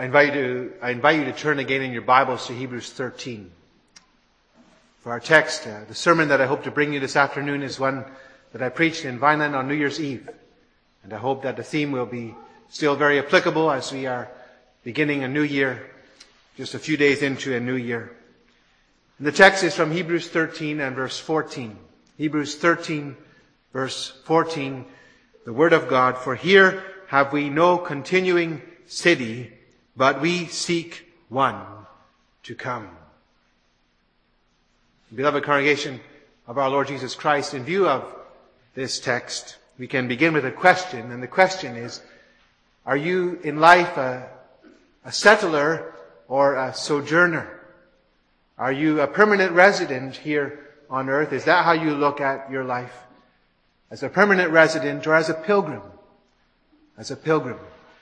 I invite you to turn again in your Bibles to Hebrews 13. For our text, the sermon that I hope to bring you this afternoon is one that I preached in Vineland on New Year's Eve. And I hope that the theme will be still very applicable as we are beginning a new year, just a few days into a new year. And the text is from Hebrews 13 and verse 14. Hebrews 13, verse 14, the Word of God, "For here have we no continuing city, but we seek one to come." Beloved congregation of our Lord Jesus Christ, in view of this text, we can begin with a question, and the question is, are you in life a settler or a sojourner? Are you a permanent resident here on earth? Is that how you look at your life? As a permanent resident or as a pilgrim? As a pilgrim.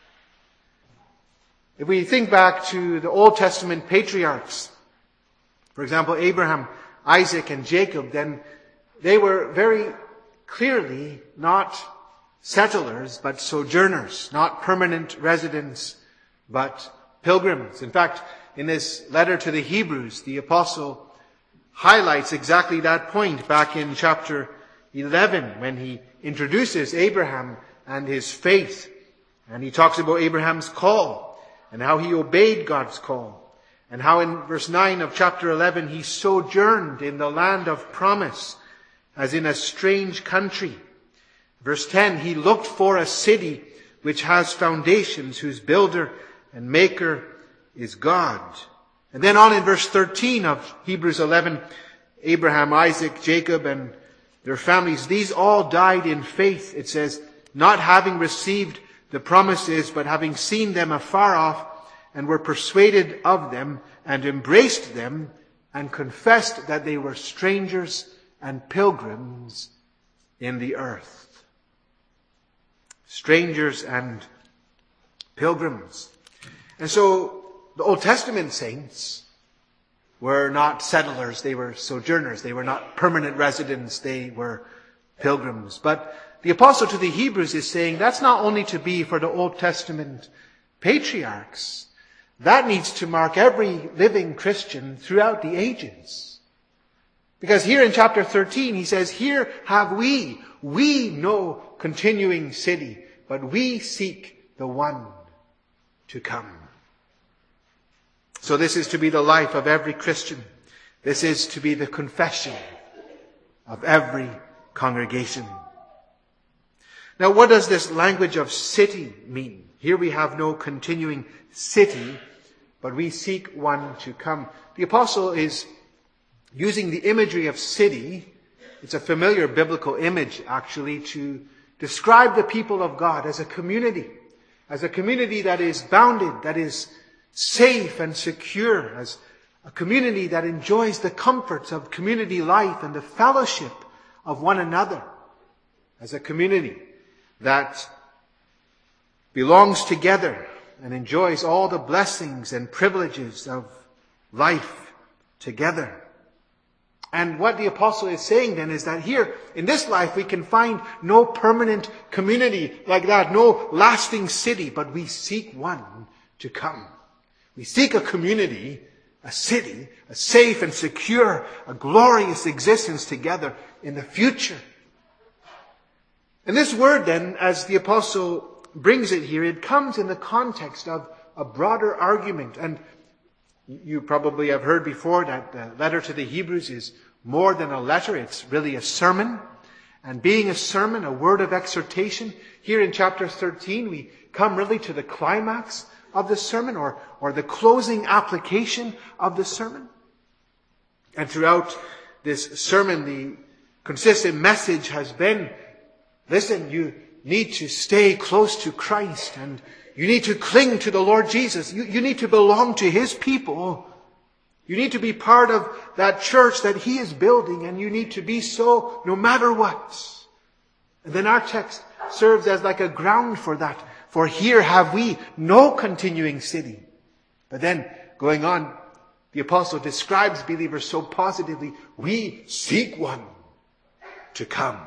If we think back to the Old Testament patriarchs, for example, Abraham, Isaac, and Jacob, then they were very clearly not settlers, but sojourners, not permanent residents, but pilgrims. In fact, in this letter to the Hebrews, the apostle highlights exactly that point back in chapter 11 when he introduces Abraham and his faith. And he talks about Abraham's call and how he obeyed God's call. And how in verse 9 of chapter 11 he sojourned in the land of promise as in a strange country. Verse 10, he looked for a city which has foundations, whose builder and maker is God. And then on in verse 13 of Hebrews 11, Abraham, Isaac, Jacob, and their families, these all died in faith, it says, not having received the promises, but having seen them afar off, and were persuaded of them, and embraced them, and confessed that they were strangers and pilgrims in the earth. Strangers and pilgrims. And so the Old Testament saints were not settlers, they were sojourners. They were not permanent residents, they were pilgrims. But the apostle to the Hebrews is saying that's not only to be for the Old Testament patriarchs. That needs to mark every living Christian throughout the ages. Because here in chapter 13 he says, here have we no continuing city, but we seek the one to come. So this is to be the life of every Christian. This is to be the confession of every congregation. Now, what does this language of city mean? Here we have no continuing city, but we seek one to come. The apostle is using the imagery of city. It's a familiar biblical image, actually, to describe the people of God as a community that is bounded, that is safe and secure, as a community that enjoys the comforts of community life and the fellowship of one another, as a community that belongs together and enjoys all the blessings and privileges of life together. And what the apostle is saying then is that here in this life we can find no permanent community like that, no lasting city, but we seek one to come. We seek a community, a city, a safe and secure, a glorious existence together in the future. And this word then, as the apostle brings it here, it comes in the context of a broader argument. And you probably have heard before that the letter to the Hebrews is more than a letter. It's really a sermon. And being a sermon, a word of exhortation, here in chapter 13 we come really to the climax of the sermon or the closing application of the sermon. And throughout this sermon, the consistent message has been, listen, you need to stay close to Christ and you need to cling to the Lord Jesus. You need to belong to His people. You need to be part of that church that He is building, and you need to be so no matter what. And then our text serves as like a ground for that. For here have we no continuing city. But then, going on, the apostle describes believers so positively. We seek one to come.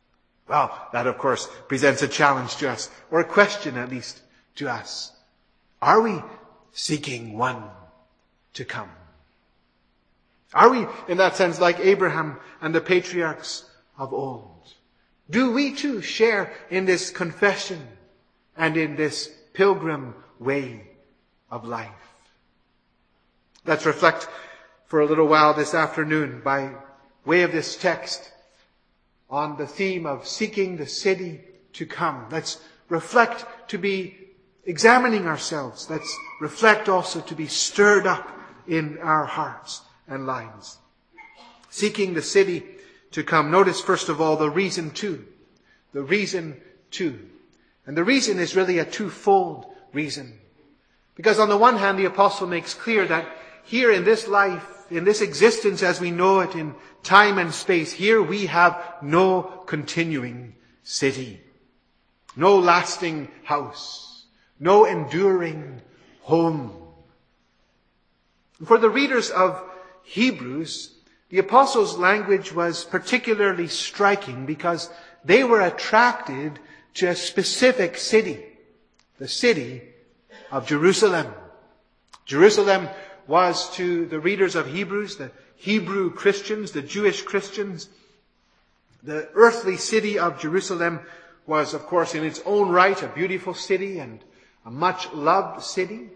Well, that of course presents a challenge to us, or a question at least to us. Are we seeking one to come? Are we, in that sense, like Abraham and the patriarchs of old? Do we too share in this confession and in this pilgrim way of life? Let's reflect for a little while this afternoon by way of this text on the theme of seeking the city to come. Let's reflect to be examining ourselves. Let's reflect also to be stirred up in our hearts and lives. Seeking the city to come. Notice first of all the reason to. The reason to. And the reason is really a twofold reason. Because on the one hand, the apostle makes clear that here in this life, in this existence as we know it in time and space, here we have no continuing city. No lasting house. No enduring home. For the readers of Hebrews, the apostles' language was particularly striking because they were attracted to a specific city, the city of Jerusalem. Jerusalem was to the readers of Hebrews, the Hebrew Christians, the Jewish Christians, the earthly city of Jerusalem was, of course, in its own right, a beautiful city and a much loved city.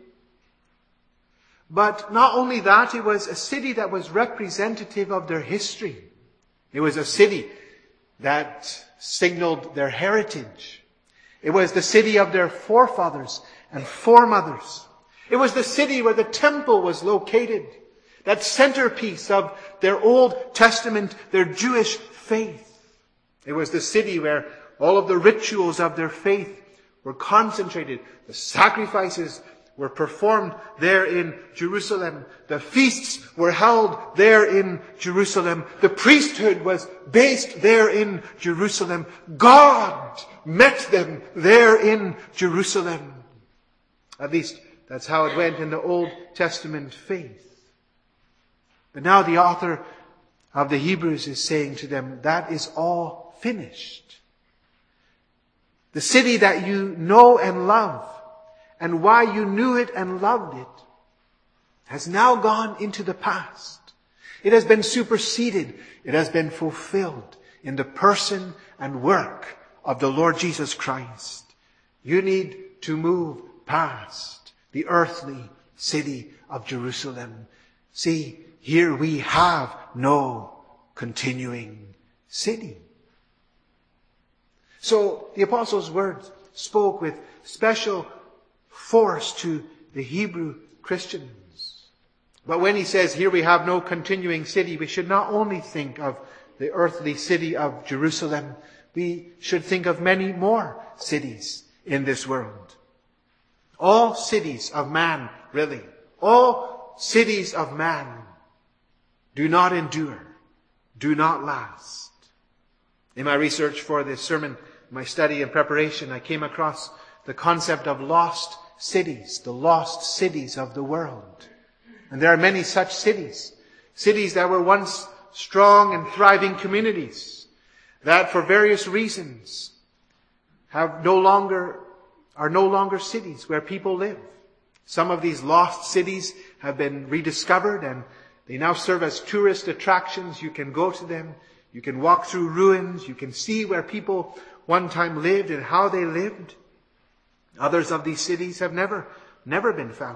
But not only that, it was a city that was representative of their history. It was a city that signaled their heritage. It was the city of their forefathers and foremothers. It was the city where the temple was located, that centerpiece of their Old Testament, their Jewish faith. It was the city where all of the rituals of their faith were concentrated. The sacrifices were performed there in Jerusalem. The feasts were held there in Jerusalem. The priesthood was based there in Jerusalem. God met them there in Jerusalem. At least that's how it went in the Old Testament faith. But now the author of the Hebrews is saying to them, that is all finished. The city that you know and love, and why you knew it and loved it, has now gone into the past. It has been superseded. It has been fulfilled in the person and work of the Lord Jesus Christ. You need to move past the earthly city of Jerusalem. See, here we have no continuing city. So the apostles' words spoke with special force to the Hebrew Christians. But when he says, here we have no continuing city, we should not only think of the earthly city of Jerusalem, we should think of many more cities in this world. All cities of man, really, all cities of man do not endure, do not last. In my research for this sermon, my study and preparation, I came across the concept of lost cities, the lost cities of the world. And there are many such cities, cities that were once strong and thriving communities, that for various reasons are no longer cities where people live. Some of these lost cities have been rediscovered and they now serve as tourist attractions. You can go to them. You can walk through ruins. You can see where people one time lived and how they lived. Others of these cities have never been found.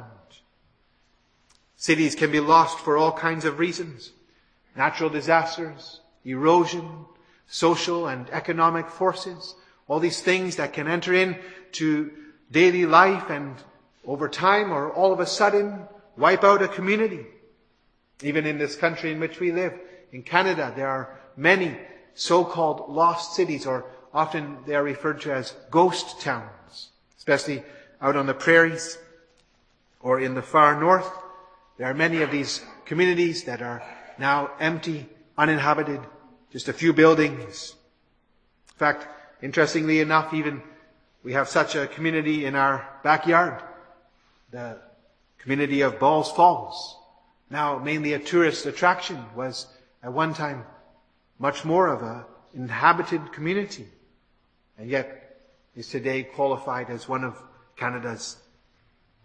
Cities can be lost for all kinds of reasons. Natural disasters, erosion, social and economic forces, all these things that can enter into daily life and over time or all of a sudden wipe out a community. Even in this country in which we live, in Canada, there are many so-called lost cities, or often they are referred to as ghost towns, especially out on the prairies or in the far north. There are many of these communities that are now empty, uninhabited, just a few buildings. In fact, interestingly enough, even we have such a community in our backyard, the community of Balls Falls. Now mainly a tourist attraction, was at one time much more of an inhabited community, and yet is today qualified as one of Canada's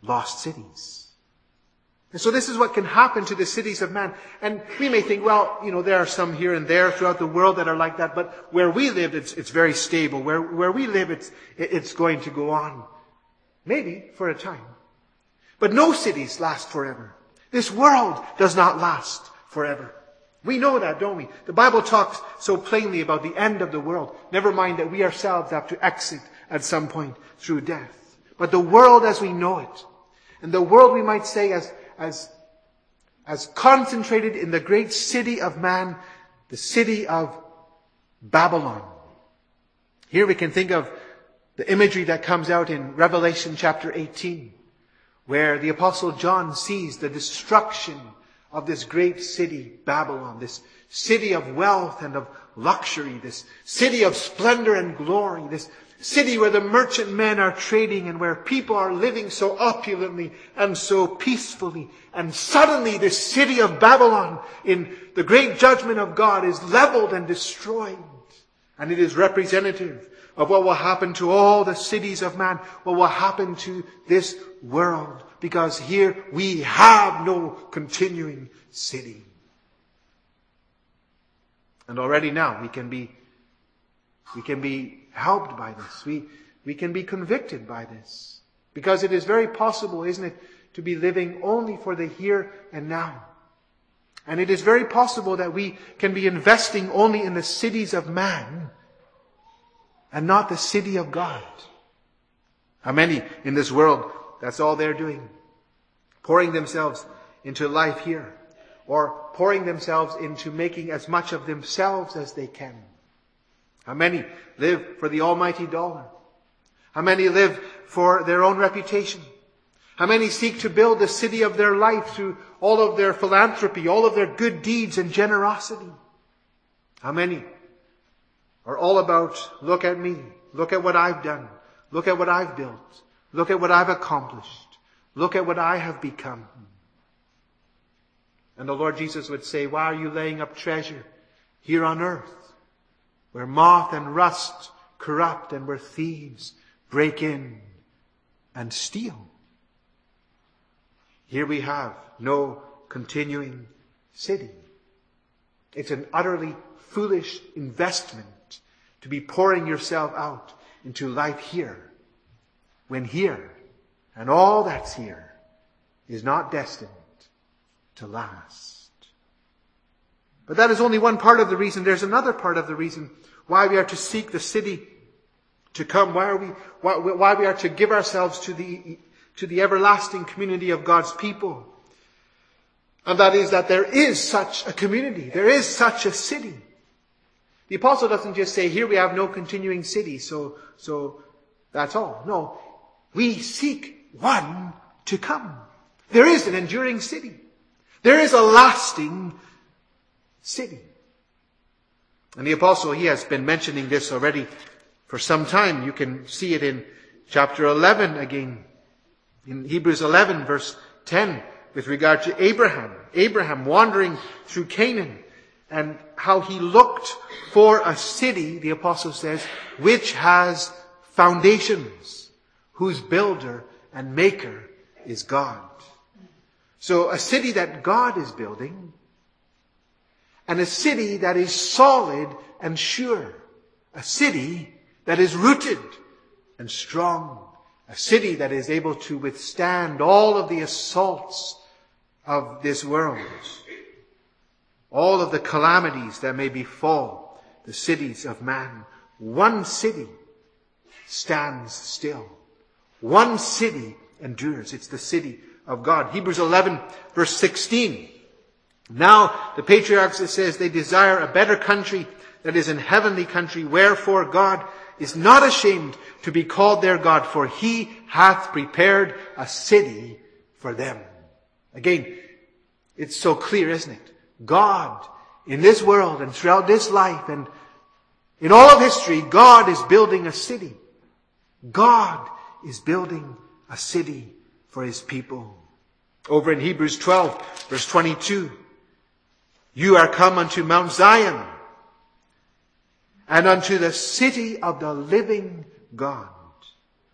lost cities. And so this is what can happen to the cities of man. And we may think, well, there are some here and there throughout the world that are like that, but where we live, it's very stable. Where we live, it's going to go on. Maybe for a time. But no cities last forever. This world does not last forever. We know that, don't we? The Bible talks so plainly about the end of the world. Never mind that we ourselves have to exit at some point through death. But the world as we know it, and the world we might say as concentrated in the great city of man, the city of Babylon. Here we can think of the imagery that comes out in Revelation chapter 18, where the Apostle John sees the destruction of this great city, Babylon, this city of wealth and of luxury, this city of splendor and glory, this city where the merchant men are trading and where people are living so opulently and so peacefully. And suddenly this city of Babylon, in the great judgment of God, is leveled and destroyed. And it is representative of what will happen to all the cities of man, what will happen to this world. Because here we have no continuing city. And already now we can be helped by this. We can be convicted by this. Because it is very possible, isn't it, to be living only for the here and now. And it is very possible that we can be investing only in the cities of man and not the city of God. How many in this world, that's all they're doing? Pouring themselves into life here. Or pouring themselves into making as much of themselves as they can. How many live for the almighty dollar? How many live for their own reputation? How many seek to build the city of their life through all of their philanthropy, all of their good deeds and generosity? How many are all about, look at me, look at what I've done, look at what I've built, look at what I've accomplished, look at what I have become? And the Lord Jesus would say, why are you laying up treasure here on earth, where moth and rust corrupt and where thieves break in and steal? Here we have no continuing city. It's an utterly foolish investment to be pouring yourself out into life here, when here and all that's here is not destined to last. But that is only one part of the reason. There's another part of the reason why we are to seek the city to come, why we are to give ourselves to the everlasting community of God's people. And that is that there is such a community. There is such a city. The apostle doesn't just say, here we have no continuing city, so that's all. No, we seek one to come. There is an enduring city. There is a lasting city. And the apostle, he has been mentioning this already for some time. You can see it in chapter 11 again. In Hebrews 11 verse 10 with regard to Abraham wandering through Canaan and how he looked for a city, the apostle says, which has foundations, whose builder and maker is God. So a city that God is building, and a city that is solid and sure. A city that is rooted and strong. A city that is able to withstand all of the assaults of this world. All of the calamities that may befall the cities of man. One city stands still. One city endures. It's the city of God. Hebrews 11 verse 16. Now the patriarchs, it says, they desire a better country, that is an heavenly country, wherefore God is not ashamed to be called their God, for he hath prepared a city for them. Again, it's so clear, isn't it? God, in this world and throughout this life and in all of history, God is building a city. God is building a city for his people. Over in Hebrews 12, verse 22, you are come unto Mount Zion, and unto the city of the living God.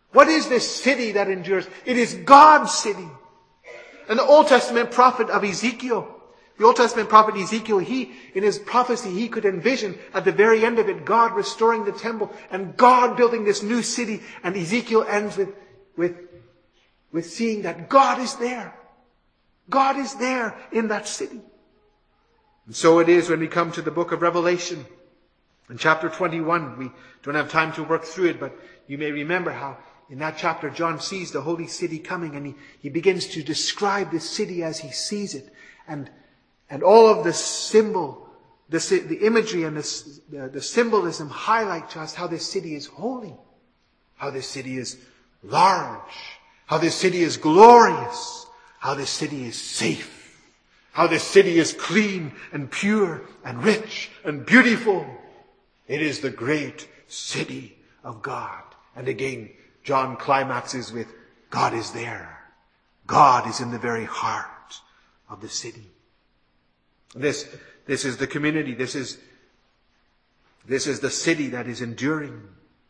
What is this city that endures? It is God's city. And the Old Testament prophet of Ezekiel, the Old Testament prophet Ezekiel, in his prophecy, he could envision at the very end of it, God restoring the temple and God building this new city. And Ezekiel ends with seeing that God is there. God is there in that city. And so it is when we come to the book of Revelation. In chapter 21, we don't have time to work through it, but you may remember how in that chapter John sees the holy city coming, and he begins to describe this city as he sees it. And all of the symbol, the imagery and the symbolism highlight to us how this city is holy, how this city is large, how this city is glorious, how this city is safe, how this city is clean and pure and rich and beautiful. It is the great city of God. And again, John climaxes with, God is there. God is in the very heart of the city. This is the community. This is the city that is enduring.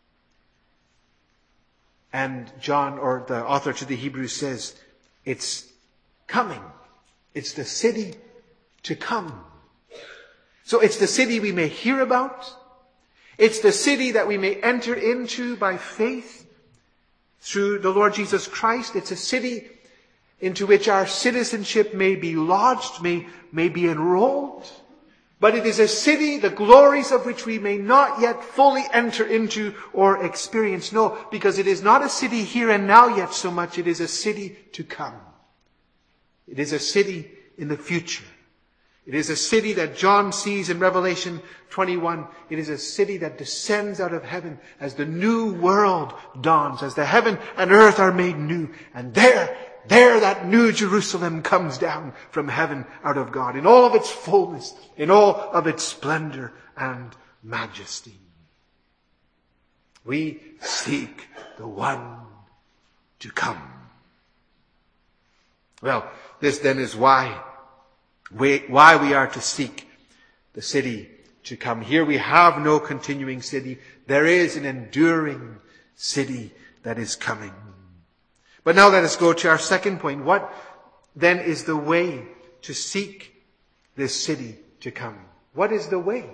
And John, or the author to the Hebrews, says, it's coming. It's the city to come. So it's the city we may hear about. It's the city that we may enter into by faith through the Lord Jesus Christ. It's a city into which our citizenship may be lodged, may be enrolled. But it is a city, the glories of which we may not yet fully enter into or experience. No, because it is not a city here and now yet so much. It is a city to come. It is a city in the future. It is a city that John sees in Revelation 21. It is a city that descends out of heaven as the new world dawns, as the heaven and earth are made new. And there that new Jerusalem comes down from heaven out of God in all of its fullness, in all of its splendor and majesty. We seek the one to come. Well, this then is why we are to seek the city to come. Here we have no continuing city. There is an enduring city that is coming. But now let us go to our second point. What then is the way to seek this city to come? What is the way?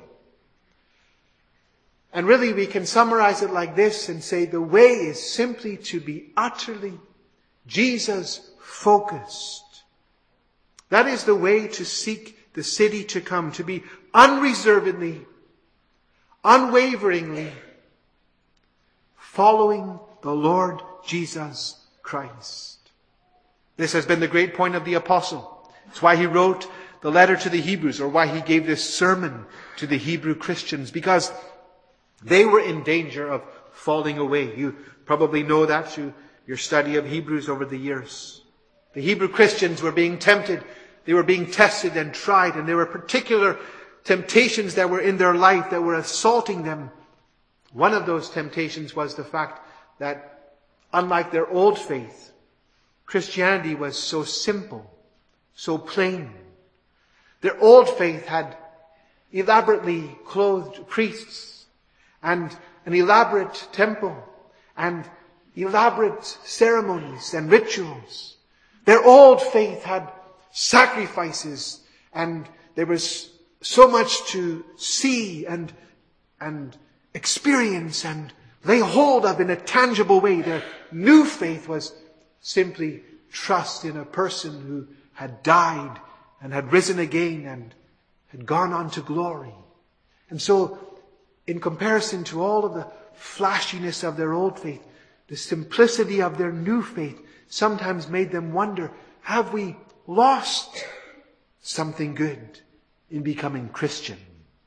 And really we can summarize it like this and say the way is simply to be utterly Jesus focused. That is the way to seek the city to come, to be unreservedly, unwaveringly following the Lord Jesus Christ. This has been the great point of the apostle. It's why he wrote the letter to the Hebrews, or why he gave this sermon to the Hebrew Christians, because they were in danger of falling away. You probably know that through your study of Hebrews over the years. The Hebrew Christians were being tempted. They were being tested and tried, and there were particular temptations that were in their life that were assaulting them. One of those temptations was the fact that, unlike their old faith, Christianity was so simple, so plain. Their old faith had elaborately clothed priests and an elaborate temple and elaborate ceremonies and rituals. Their old faith had sacrifices, and there was so much to see and experience and lay hold of in a tangible way. Their new faith was simply trust in a person who had died and had risen again and had gone on to glory. And so, in comparison to all of the flashiness of their old faith, the simplicity of their new faith sometimes made them wonder, have we lost something good in becoming Christian?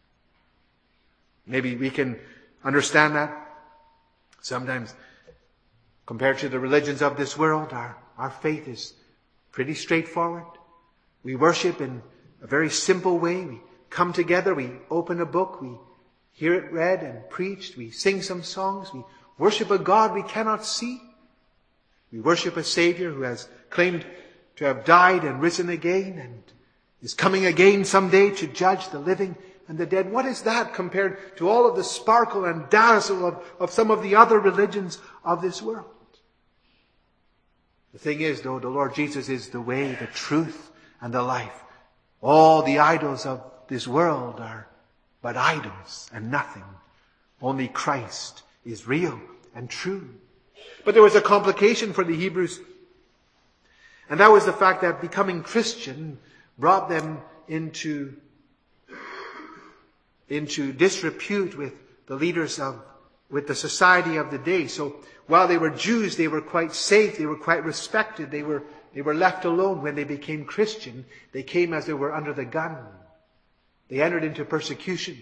Maybe we can understand that. Sometimes, compared to the religions of this world, our faith is pretty straightforward. We worship in a very simple way. We come together, we open a book, we hear it read and preached, we sing some songs, we worship a God we cannot see. We worship a Savior who has claimed to have died and risen again and is coming again someday to judge the living and the dead. What is that compared to all of the sparkle and dazzle of some of the other religions of this world? The thing is, though, the Lord Jesus is the way, the truth, and the life. All the idols of this world are but idols and nothing. Only Christ is real and true. But there was a complication for the Hebrews, and that was the fact that becoming Christian brought them into disrepute with the leaders with the society of the day. So while they were Jews, they were quite safe, they were quite respected, they were left alone. When they became Christian, they came as they were under the gun. They entered into persecution.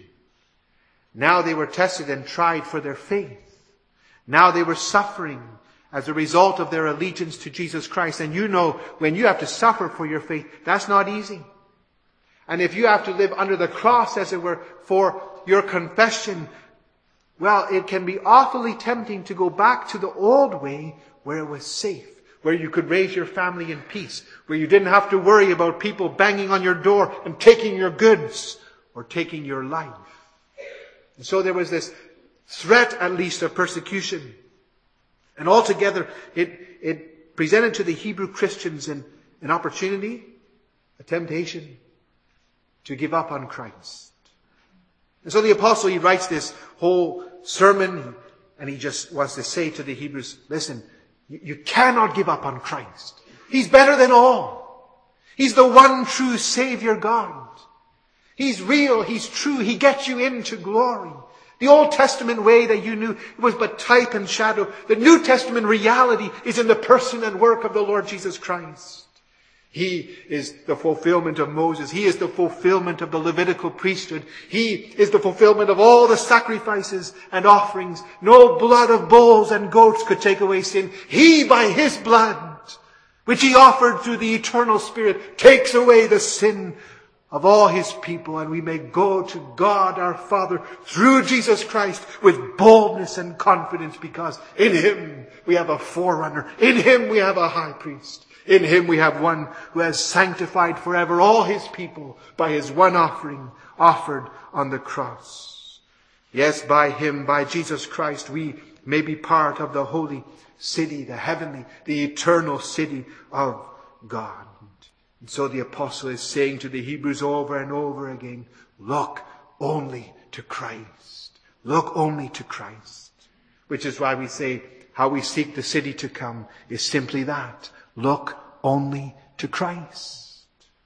Now they were tested and tried for their faith. Now they were suffering as a result of their allegiance to Jesus Christ. And you know, when you have to suffer for your faith, that's not easy. And if you have to live under the cross, as it were, for your confession, well, it can be awfully tempting to go back to the old way where it was safe, where you could raise your family in peace, where you didn't have to worry about people banging on your door and taking your goods or taking your life. And so there was this threat, at least, of persecution. And altogether, it presented to the Hebrew Christians an opportunity, a temptation, to give up on Christ. And so the apostle, he writes this whole sermon, and he just wants to say to the Hebrews, listen, you cannot give up on Christ. He's better than all. He's the one true Savior God. He's real, He's true, He gets you into glory. The Old Testament way that you knew was but type and shadow. The New Testament reality is in the person and work of the Lord Jesus Christ. He is the fulfillment of Moses. He is the fulfillment of the Levitical priesthood. He is the fulfillment of all the sacrifices and offerings. No blood of bulls and goats could take away sin. He, by His blood, which He offered through the eternal Spirit, takes away the sin of all His people, and we may go to God our Father through Jesus Christ with boldness and confidence, because in Him we have a forerunner. In Him we have a high priest. In Him we have one who has sanctified forever all His people by His one offering offered on the cross. Yes, by Him, by Jesus Christ, we may be part of the holy city, the heavenly, the eternal city of God. And so the apostle is saying to the Hebrews over and over again, look only to Christ. Look only to Christ. Which is why we say how we seek the city to come is simply that. Look only to Christ.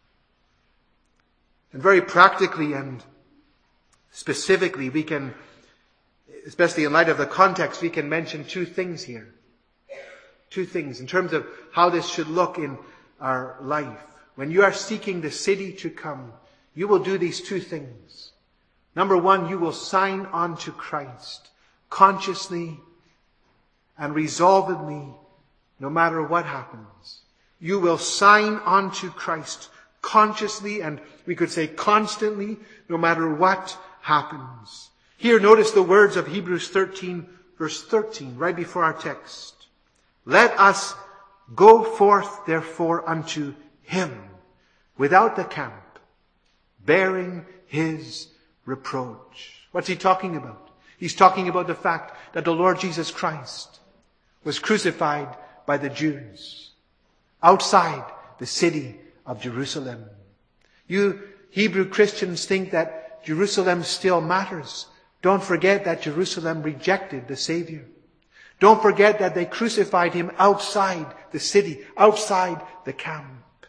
And very practically and specifically, we can, especially in light of the context, we can mention two things here. Two things in terms of how this should look in our life. When you are seeking the city to come, you will do these two things. Number one, you will sign on to Christ consciously and resolvedly, no matter what happens. You will sign on to Christ consciously, and we could say constantly, no matter what happens. Here, notice the words of Hebrews 13, verse 13, right before our text. Let us go forth, therefore, unto Him without the camp, bearing His reproach. What's he talking about? He's talking about the fact that the Lord Jesus Christ was crucified by the Jews outside the city of Jerusalem. You Hebrew Christians think that Jerusalem still matters. Don't forget that Jerusalem rejected the Savior. Don't forget that they crucified Him outside the city, outside the camp.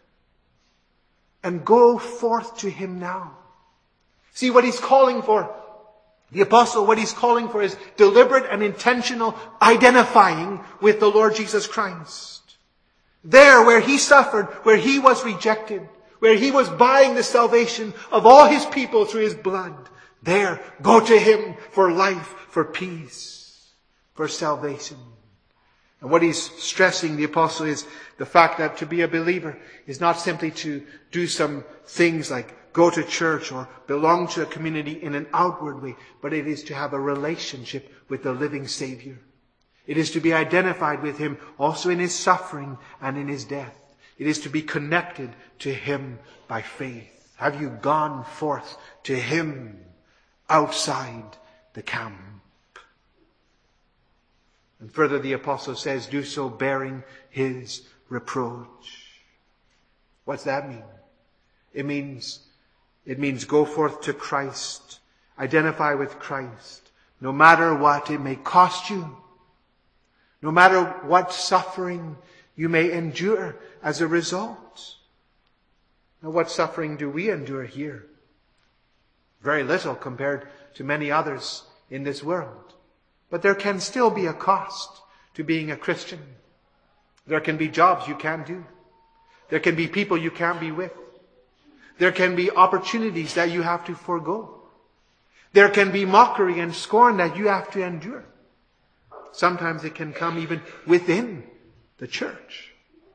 And go forth to Him now. See what he's calling for. The apostle, what he's calling for is deliberate and intentional identifying with the Lord Jesus Christ. There where He suffered, where He was rejected, where He was buying the salvation of all His people through His blood. There, go to Him for life, for peace, for salvation. And what he's stressing, the apostle, is the fact that to be a believer is not simply to do some things like go to church or belong to a community in an outward way, but it is to have a relationship with the living Savior. It is to be identified with Him also in His suffering and in His death. It is to be connected to Him by faith. Have you gone forth to Him outside the camp? And further, the apostle says, do so bearing His reproach. What's that mean? It means go forth to Christ. Identify with Christ. No matter what it may cost you. No matter what suffering you may endure as a result. Now, what suffering do we endure here? Very little compared to many others in this world. But there can still be a cost to being a Christian. There can be jobs you can't do. There can be people you can't be with. There can be opportunities that you have to forego. There can be mockery and scorn that you have to endure. Sometimes it can come even within the church.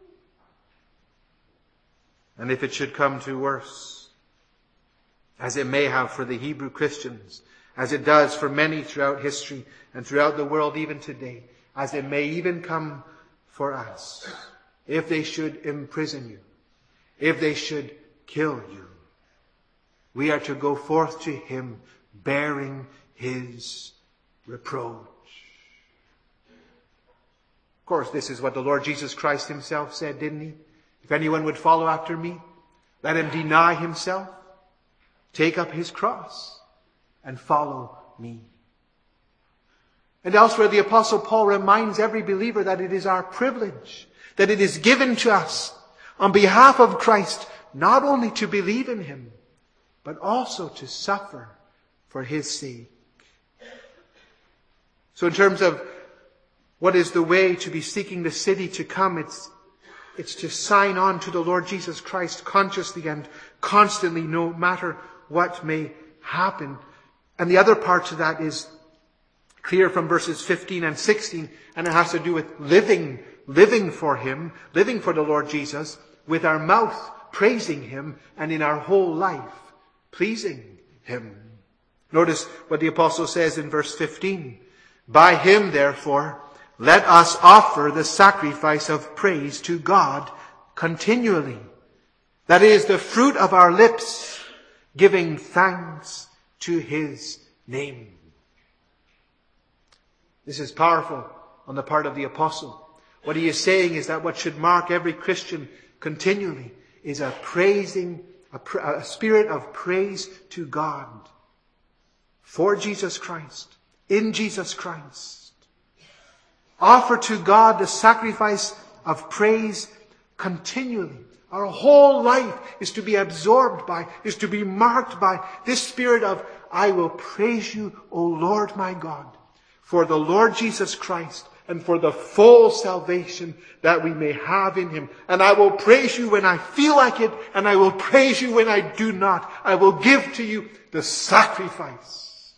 And if it should come to worse, as it may have for the Hebrew Christians, as it does for many throughout history and throughout the world even today, as it may even come for us, if they should imprison you, if they should kill you, we are to go forth to Him bearing His reproach. Of course, this is what the Lord Jesus Christ Himself said, didn't He? If anyone would follow after me, let him deny himself, take up his cross, and follow me. And elsewhere, the Apostle Paul reminds every believer that it is our privilege, that it is given to us on behalf of Christ, not only to believe in Him, but also to suffer for His sake. So in terms of what is the way to be seeking the city to come, it's to sign on to the Lord Jesus Christ consciously and constantly, no matter what may happen. And the other part to that is clear from verses 15 and 16, and it has to do with living for Him, living for the Lord Jesus, with our mouth praising Him, and in our whole life pleasing Him. Notice what the apostle says in verse 15. By Him, therefore, let us offer the sacrifice of praise to God continually. That is the fruit of our lips, giving thanks to His name. This is powerful on the part of the apostle. What he is saying is that what should mark every Christian continually is a spirit of praise to God for Jesus Christ, in Jesus Christ. Offer to God the sacrifice of praise continually. Our whole life is to be absorbed by, is to be marked by this spirit of, I will praise you, O Lord my God, for the Lord Jesus Christ and for the full salvation that we may have in Him. And I will praise you when I feel like it, and I will praise you when I do not. I will give to you the sacrifice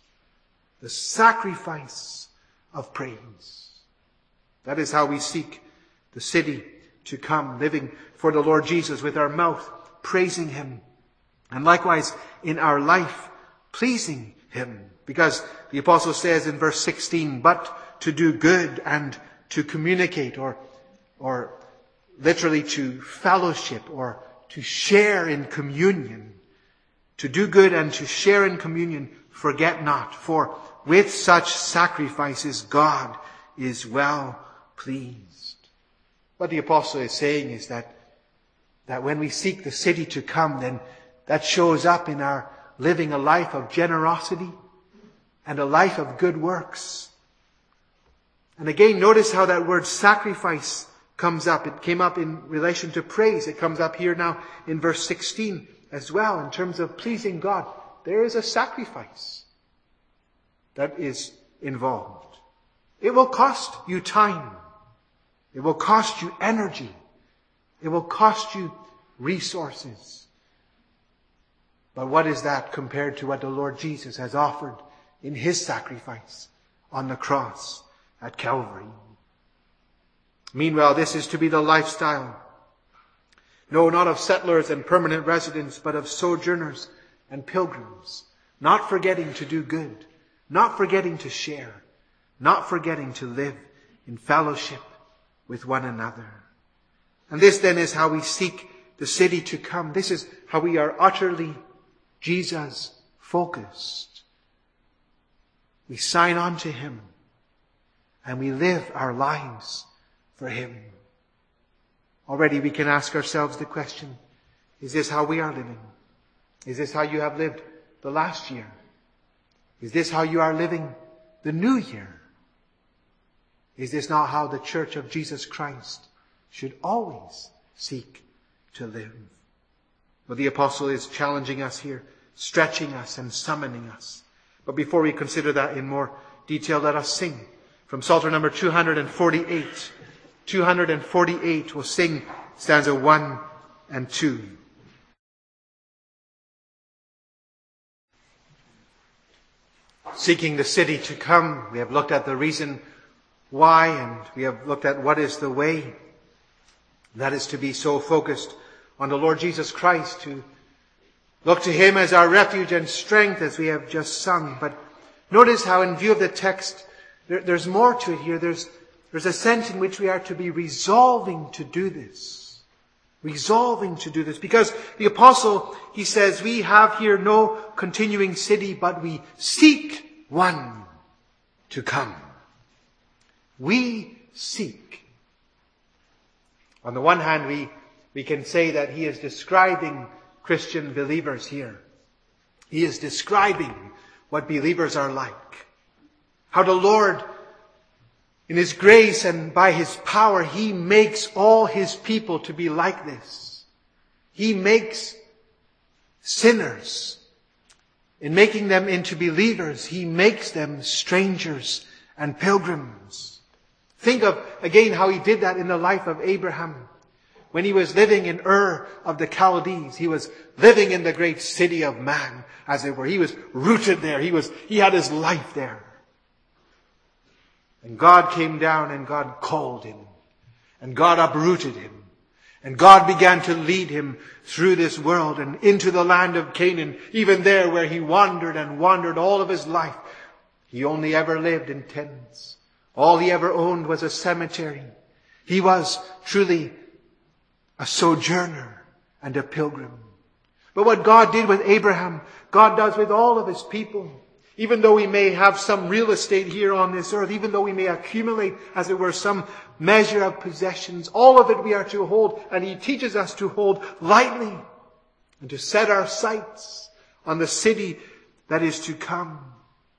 of praise. That is how we seek the city to come, living for the Lord Jesus with our mouth, praising Him. And likewise in our life, pleasing Him. Because the apostle says in verse 16, but to do good and to communicate, or literally to fellowship, or to share in communion. To do good and to share in communion, forget not, for with such sacrifices God is well pleased. What the apostle is saying is that when we seek the city to come, then that shows up in our living a life of generosity and a life of good works. And again, notice how that word sacrifice comes up. It came up in relation to praise. It comes up here now in verse 16 as well, in terms of pleasing God. There is a sacrifice that is involved. It will cost you time. It will cost you energy. It will cost you resources. But what is that compared to what the Lord Jesus has offered in His sacrifice on the cross at Calvary? Meanwhile, this is to be the lifestyle, no, not of settlers and permanent residents, but of sojourners and pilgrims, not forgetting to do good, not forgetting to share, not forgetting to live in fellowship with one another. And this then is how we seek the city to come. This is how we are utterly Jesus focused. We sign on to Him and we live our lives for Him. already we can ask ourselves the question, is this how we are living? Is this how you have lived the last year? Is this how you are living the new year? Is this not how the Church of Jesus Christ should always seek to live? Well, the apostle is challenging us here, stretching us and summoning us. But before we consider that in more detail, let us sing from Psalter number 248. 248, we'll sing stanza 1 and 2. Seeking the city to come, we have looked at the reason why, and we have looked at what is the way. That is to be so focused on the Lord Jesus Christ, to look to Him as our refuge and strength, as we have just sung. But notice how in view of the text, there's more to it here. There's a sense in which we are to be resolving to do this. Resolving to do this. Because the apostle, he says, we have here no continuing city, but we seek one to come. We seek. On the one hand, we can say that he is describing Christian believers here. He is describing what believers are like. How the Lord, in His grace and by His power, He makes all His people to be like this. He makes sinners. In making them into believers, He makes them strangers and pilgrims. Think of, again, how He did that in the life of Abraham. When he was living in Ur of the Chaldees, he was living in the great city of man, as it were. He was rooted there. He had his life there. And God came down and God called him. And God uprooted him. And God began to lead him through this world and into the land of Canaan, even there where he wandered and wandered all of his life. He only ever lived in tents. All he ever owned was a cemetery. He was truly a sojourner and a pilgrim. But what God did with Abraham, God does with all of His people. Even though we may have some real estate here on this earth, even though we may accumulate, as it were, some measure of possessions, all of it we are to hold, and He teaches us to hold lightly and to set our sights on the city that is to come.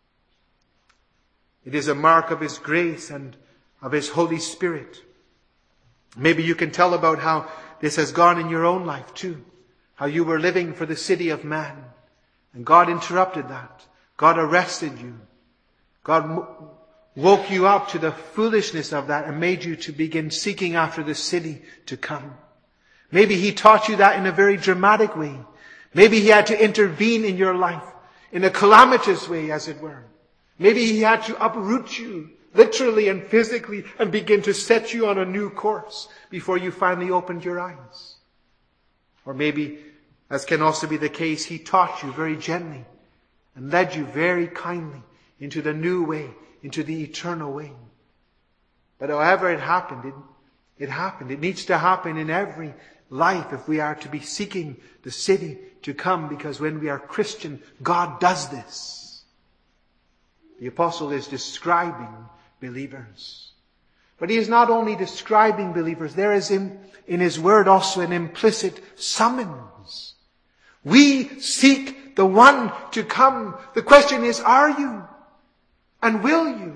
It is a mark of His grace and of His Holy Spirit. Maybe you can tell about how this has gone in your own life too. How you were living for the city of man. And God interrupted that. God arrested you. God woke you up to the foolishness of that and made you to begin seeking after the city to come. Maybe He taught you that in a very dramatic way. Maybe He had to intervene in your life in a calamitous way, as it were. Maybe He had to uproot you literally and physically and begin to set you on a new course before you finally opened your eyes. Or maybe, as can also be the case, He taught you very gently and led you very kindly into the new way, into the eternal way. But however it happened, it happened. It needs to happen in every life if we are to be seeking the city to come, because when we are Christian, God does this. The apostle is describing believers. But he is not only describing believers, there is in his word also an implicit summons. We seek the one to come. The question is, are you? And will you?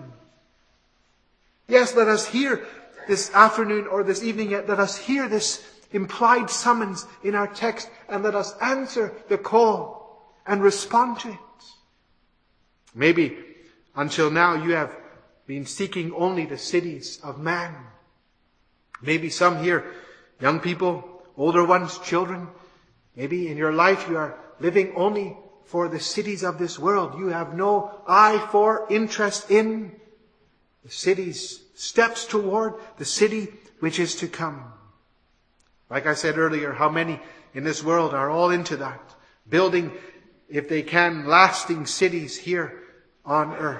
Yes, let us hear this afternoon or this evening, let us hear this implied summons in our text and let us answer the call and respond to it. Maybe until now you have been seeking only the cities of man. Maybe some here, young people, older ones, children, maybe in your life you are living only for the cities of this world. You have no eye for, interest in the city's steps toward the city which is to come. Like I said earlier, how many in this world are all into that, building, if they can, lasting cities here on earth.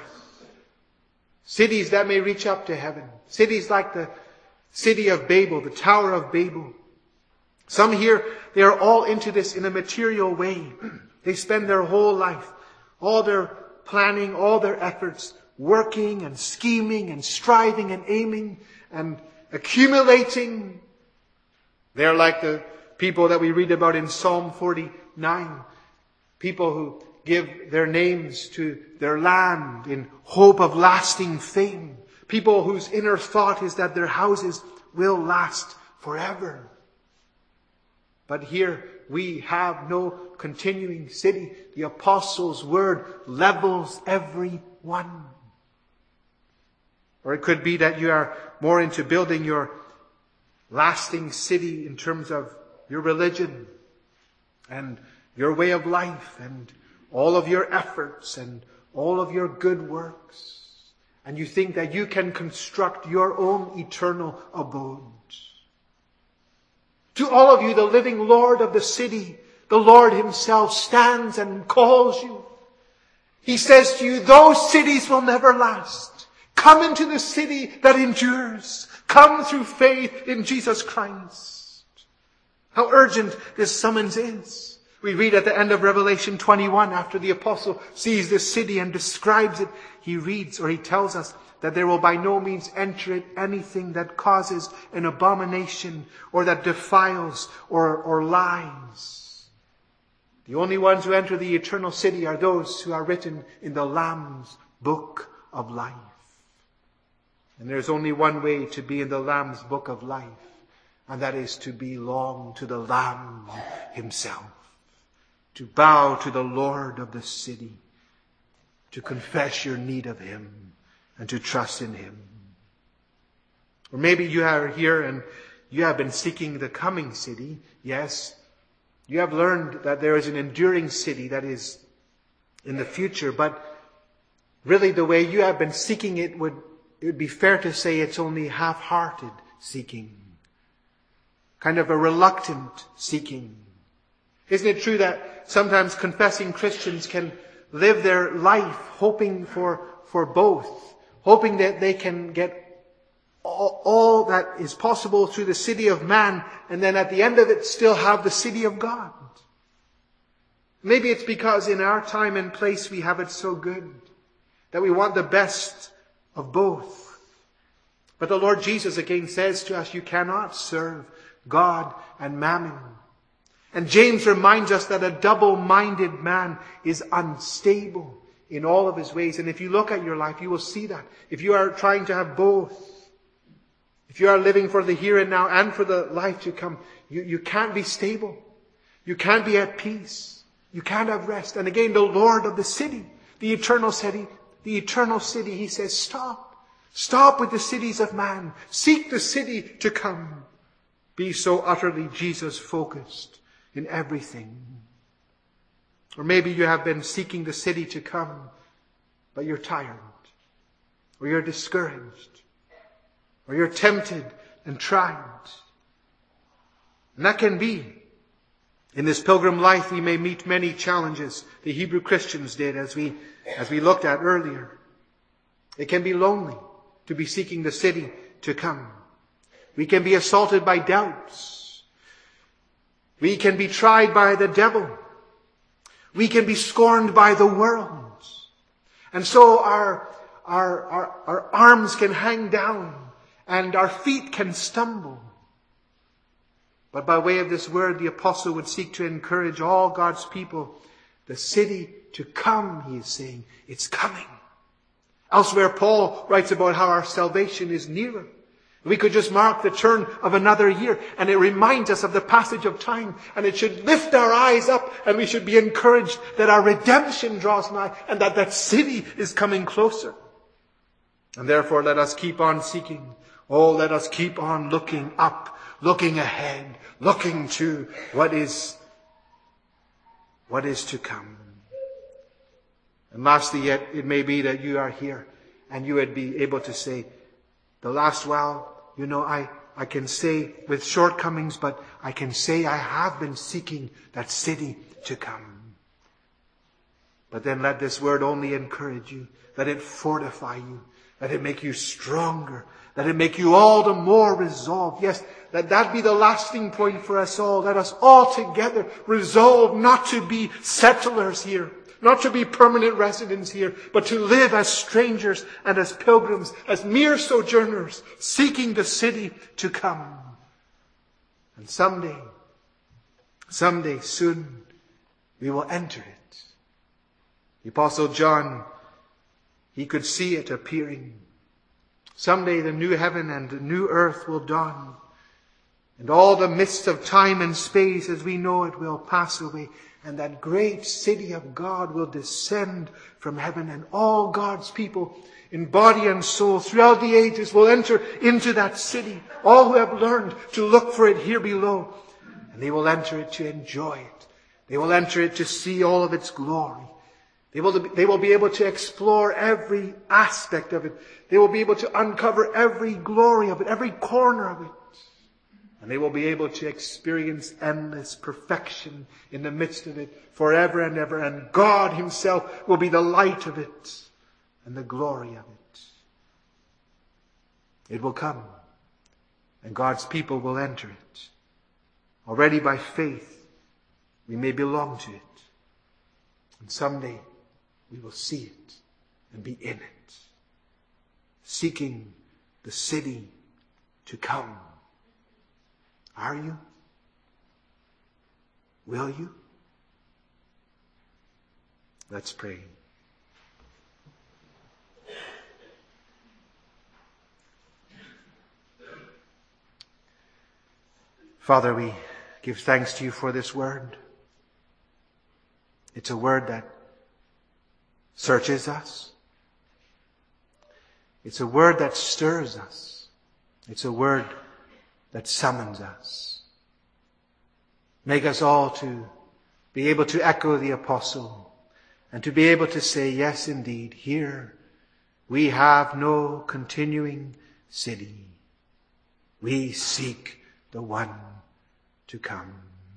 Cities that may reach up to heaven. Cities like the city of Babel, the Tower of Babel. Some here, they are all into this in a material way. They spend their whole life, all their planning, all their efforts, working and scheming and striving and aiming and accumulating They're like the people that we read about in Psalm 49. People who give their names to their land in hope of lasting fame. People whose inner thought is that their houses will last forever. But here we have no continuing city. The apostles' word levels every one. Or it could be that you are more into building your lasting city in terms of your religion and your way of life and all of your efforts and all of your good works. And you think that you can construct your own eternal abode. To all of you, the living Lord of the city, the Lord himself stands and calls you. He says to you, those cities will never last. Come into the city that endures. Come through faith in Jesus Christ. How urgent this summons is. We read at the end of Revelation 21, after the apostle sees this city and describes it, he reads, or he tells us, that there will by no means enter it anything that causes an abomination or that defiles or lies. The only ones who enter the eternal city are those who are written in the Lamb's book of life. And there's only one way to be in the Lamb's book of life, and that is to belong to the Lamb himself, to bow to the Lord of the city, to confess your need of him, and to trust in him. Or maybe you are here and you have been seeking the coming city. Yes, you have learned that there is an enduring city that is in the future, but really the way you have been seeking it would be fair to say it's only half-hearted seeking. Kind of a reluctant seeking. Isn't it true that sometimes confessing Christians can live their life hoping for both? Hoping that they can get all that is possible through the city of man, and then at the end of it still have the city of God. Maybe it's because in our time and place we have it so good that we want the best of both. But the Lord Jesus again says to us, you cannot serve God and mammon. And James reminds us that a double-minded man is unstable in all of his ways. And if you look at your life, you will see that. If you are trying to have both, if you are living for the here and now and for the life to come, you can't be stable. You can't be at peace. You can't have rest. And again, the Lord of the city, the eternal city, he says, stop. Stop with the cities of man. Seek the city to come. Be so utterly Jesus-focused in everything. Or maybe you have been seeking the city to come, but you're tired, or you're discouraged, or you're tempted and tried. And that can be. In this pilgrim life, we may meet many challenges. The Hebrew Christians did, as we looked at earlier. It can be lonely to be seeking the city to come. We can be assaulted by doubts. We can be tried by the devil. We can be scorned by the world. And so our arms can hang down and our feet can stumble. But by way of this word, the apostle would seek to encourage all God's people. The city to come, he is saying, it's coming. Elsewhere, Paul writes about how our salvation is nearer. We could just mark the turn of another year, and it reminds us of the passage of time, and it should lift our eyes up, and we should be encouraged that our redemption draws nigh, and that city is coming closer. And therefore, let us keep on seeking. Oh, let us keep on looking up, looking ahead, looking to what is to come. And lastly, yet, it may be that you are here, and you would be able to say, the last while, I can say with shortcomings, but I can say I have been seeking that city to come. But then let this word only encourage you. Let it fortify you. Let it make you stronger. Let it make you all the more resolved. Yes, let that be the lasting point for us all. Let us all together resolve not to be settlers here, not to be permanent residents here, but to live as strangers and as pilgrims, as mere sojourners, seeking the city to come. And someday soon, we will enter it. The Apostle John, he could see it appearing. Someday the new heaven and the new earth will dawn, and all the mists of time and space as we know it will pass away, and that great city of God will descend from heaven, and all God's people in body and soul throughout the ages will enter into that city, all who have learned to look for it here below, and they will enter it to enjoy it. They will enter it to see all of its glory. They will be able to explore every aspect of it. They will be able to uncover every glory of it, every corner of it. And they will be able to experience endless perfection in the midst of it forever and ever. And God himself will be the light of it and the glory of it. It will come, and God's people will enter it. Already by faith, we may belong to it. And someday, we will see it and be in it, seeking the city to come. Are you? Will you? Let's pray. Father, we give thanks to you for this word. It's a word that searches us. It's a word that stirs us. It's a word that summons us. Make us all to be able to echo the apostle and to be able to say, yes, indeed, here we have no continuing city. We seek the one to come.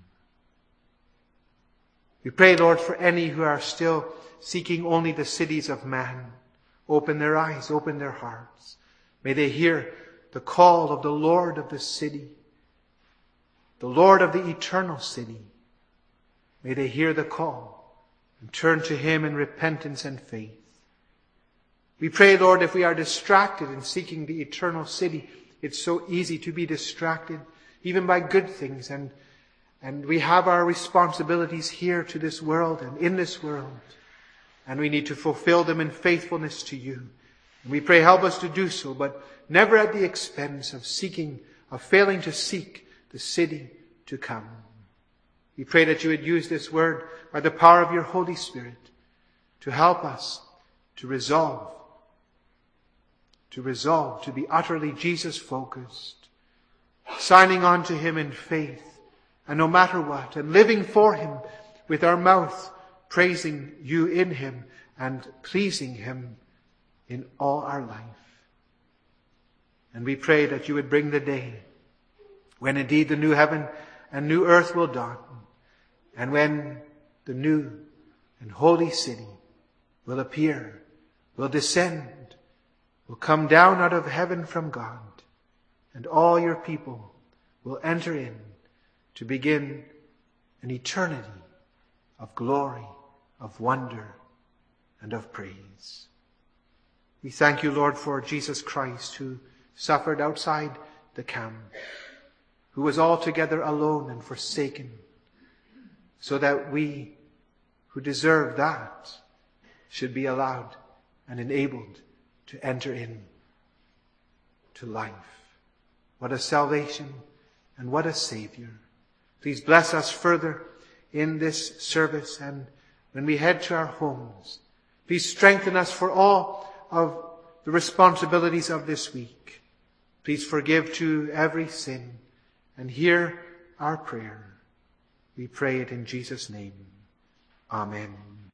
We pray, Lord, for any who are still seeking only the cities of man. Open their eyes, open their hearts. May they hear the call of the Lord of the city, the Lord of the eternal city. May they hear the call and turn to him in repentance and faith. We pray, Lord, if we are distracted in seeking the eternal city, it's so easy to be distracted even by good things, and we have our responsibilities here to this world and in this world, and we need to fulfill them in faithfulness to you. And we pray, help us to do so, but never at the expense of failing to seek the city to come. We pray that you would use this word by the power of your Holy Spirit to help us to resolve to be utterly Jesus-focused, signing on to him in faith, and no matter what, and living for him with our mouth, praising you in him and pleasing him in all our life. And we pray that you would bring the day when indeed the new heaven and new earth will dawn, and when the new and holy city will appear, will descend, will come down out of heaven from God, and all your people will enter in to begin an eternity of glory, of wonder, and of praise. We thank you, Lord, for Jesus Christ, who suffered outside the camp, who was altogether alone and forsaken, so that we who deserve that should be allowed and enabled to enter in to life. What a salvation and what a Savior. Please bless us further in this service, and when we head to our homes, please strengthen us for all of the responsibilities of this week. Please forgive to every sin and hear our prayer. We pray it in Jesus' name. Amen.